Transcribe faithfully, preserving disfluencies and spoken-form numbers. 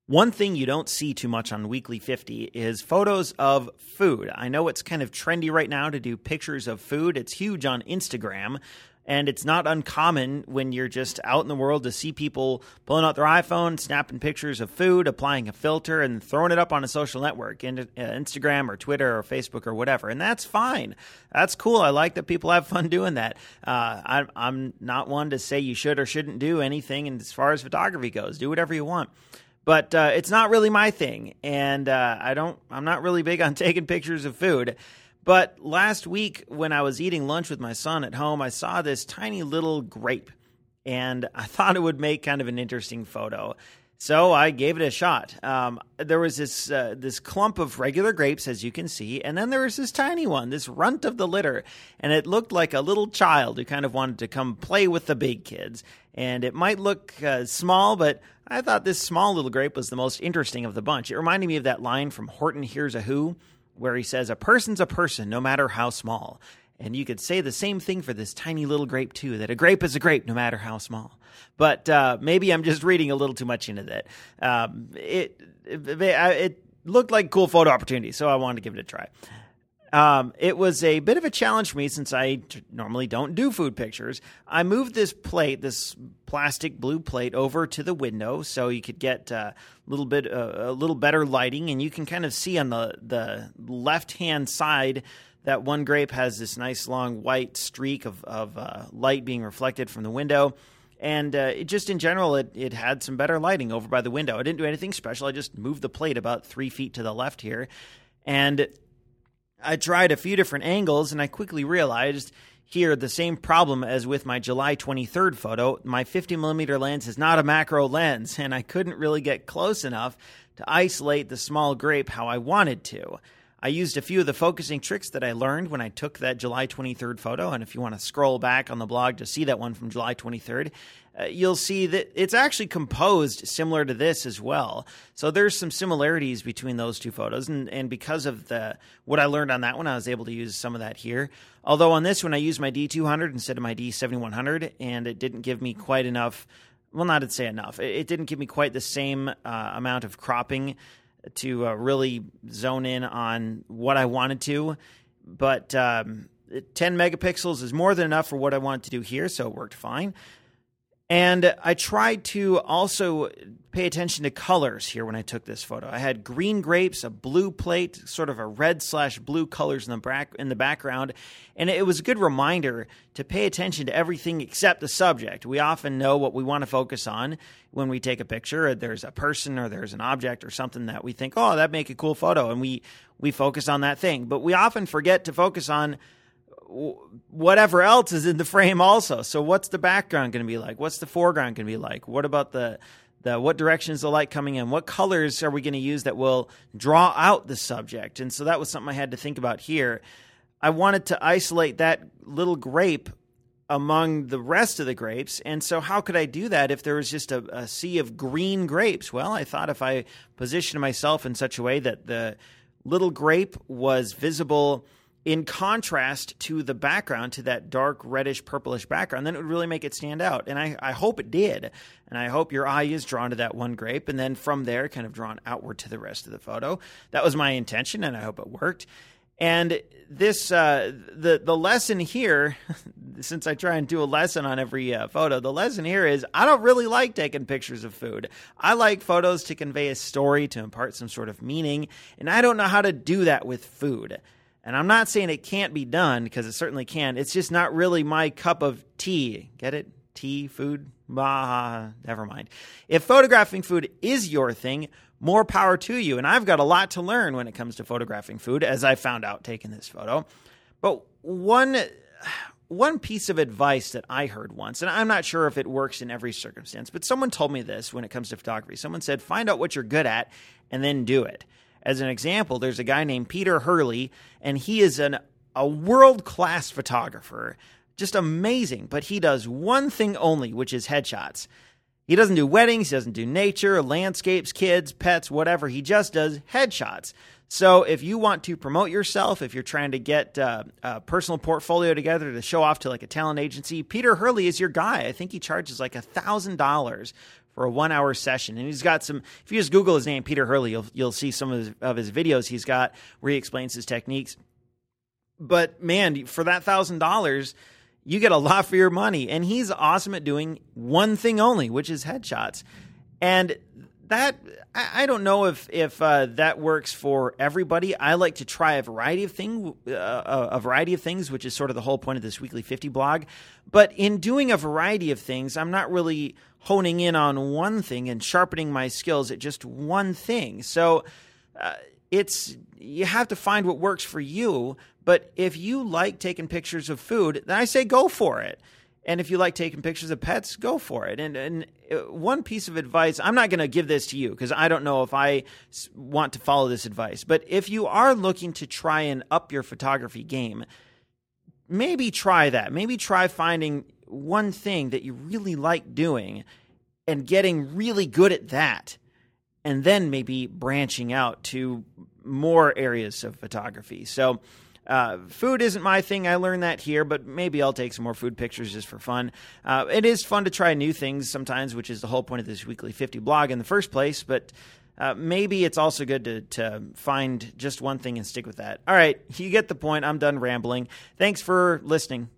One thing you don't see too much on Weekly fifty is photos of food. I know it's kind of trendy right now to do pictures of food. It's huge on Instagram, and it's not uncommon when you're just out in the world to see people pulling out their iPhone, snapping pictures of food, applying a filter, and throwing it up on a social network, in, uh, Instagram or Twitter or Facebook or whatever. And that's fine. That's cool. I like that people have fun doing that. Uh, I, I'm not one to say you should or shouldn't do anything as far as photography goes. Do whatever you want. But uh, it's not really my thing, and uh, I don't. I'm not really big on taking pictures of food. But last week, when I was eating lunch with my son at home, I saw this tiny little grape, and I thought it would make kind of an interesting photo. So I gave it a shot. Um, there was this uh, this clump of regular grapes, as you can see, and then there was this tiny one, this runt of the litter, and it looked like a little child who kind of wanted to come play with the big kids. And it might look uh, small, but I thought this small little grape was the most interesting of the bunch. It reminded me of that line from Horton Hears a Who, where he says, "A person's a person, no matter how small." And you could say the same thing for this tiny little grape, too, that a grape is a grape, no matter how small. But uh, maybe I'm just reading a little too much into that. Um, it, it, it looked like a cool photo opportunity, so I wanted to give it a try. Um, it was a bit of a challenge for me since I t- normally don't do food pictures. I moved this plate, this plastic blue plate, over to the window so you could get a little bit, uh, a little better lighting, and you can kind of see on the, the left-hand side that one grape has this nice long white streak of, of uh, light being reflected from the window. And uh, it just in general, it, it had some better lighting over by the window. I didn't do anything special. I just moved the plate about three feet to the left here. And I tried a few different angles, and I quickly realized here the same problem as with my July twenty-third photo. My fifty millimeter lens is not a macro lens, and I couldn't really get close enough to isolate the small grape how I wanted to. I used a few of the focusing tricks that I learned when I took that July twenty-third photo, and if you want to scroll back on the blog to see that one from July twenty-third, uh, you'll see that it's actually composed similar to this as well. So there's some similarities between those two photos, and, and because of the what I learned on that one, I was able to use some of that here. Although on this one, I used my D two hundred instead of my D seventy-one hundred, and it didn't give me quite enough, well, not to say enough, it, it didn't give me quite the same uh, amount of cropping to uh, really zone in on what I wanted to, but um, ten megapixels is more than enough for what I wanted to do here, so it worked fine. And I tried to also pay attention to colors here when I took this photo. I had green grapes, a blue plate, sort of a red slash blue colors in the back in the background, and it was a good reminder to pay attention to everything except the subject. We often know what we want to focus on when we take a picture. There's a person or there's an object or something that we think, oh, that'd make a cool photo, and we we focus on that thing. But we often forget to focus on whatever else is in the frame also. So what's the background going to be like? What's the foreground going to be like? What about the, the what direction is the light coming in? What colors are we going to use that will draw out the subject? And so that was something I had to think about here. I wanted to isolate that little grape among the rest of the grapes. And so how could I do that if there was just a, a sea of green grapes? Well, I thought if I positioned myself in such a way that the little grape was visible in contrast to the background, to that dark reddish purplish background, then it would really make it stand out. And I, I hope it did. And I hope your eye is drawn to that one grape, and then from there kind of drawn outward to the rest of the photo. That was my intention, and I hope it worked. And this, uh, the, the lesson here, since I try and do a lesson on every uh, photo, the lesson here is I don't really like taking pictures of food. I like photos to convey a story, to impart some sort of meaning, and I don't know how to do that with food. And I'm not saying it can't be done, because it certainly can. It's just not really my cup of tea. Get it? Tea, food? Ah, never mind. If photographing food is your thing, more power to you. And I've got a lot to learn when it comes to photographing food, as I found out taking this photo. But one, one piece of advice that I heard once, and I'm not sure if it works in every circumstance, but someone told me this when it comes to photography. Someone said, find out what you're good at and then do it. As an example, there's a guy named Peter Hurley, and he is an, a world-class photographer. Just amazing. But he does one thing only, which is headshots. He doesn't do weddings, he doesn't do nature, landscapes, kids, pets, whatever. He just does headshots. So if you want to promote yourself, if you're trying to get uh, a personal portfolio together to show off to like a talent agency, Peter Hurley is your guy. I think he charges like one thousand dollars for a one-hour session. And he's got some, if you just Google his name, Peter Hurley, you'll, you'll see some of his, of his videos he's got where he explains his techniques. But man, for that one thousand dollars, you get a lot for your money. And he's awesome at doing one thing only, which is headshots. And that, I don't know if if uh, that works for everybody. I like to try a variety of thing, uh, a variety of things, which is sort of the whole point of this Weekly fifty blog. But in doing a variety of things, I'm not really honing in on one thing and sharpening my skills at just one thing. So uh, it's you have to find what works for you. But if you like taking pictures of food, then I say go for it. And if you like taking pictures of pets, go for it. And and one piece of advice, I'm not going to give this to you because I don't know if I want to follow this advice. But if you are looking to try and up your photography game, maybe try that. Maybe try finding one thing that you really like doing and getting really good at that. And then maybe branching out to more areas of photography. So Uh, food isn't my thing. I learned that here, but maybe I'll take some more food pictures just for fun. Uh, it is fun to try new things sometimes, which is the whole point of this Weekly fifty blog in the first place, but uh, maybe it's also good to, to find just one thing and stick with that. All right, you get the point. I'm done rambling. Thanks for listening.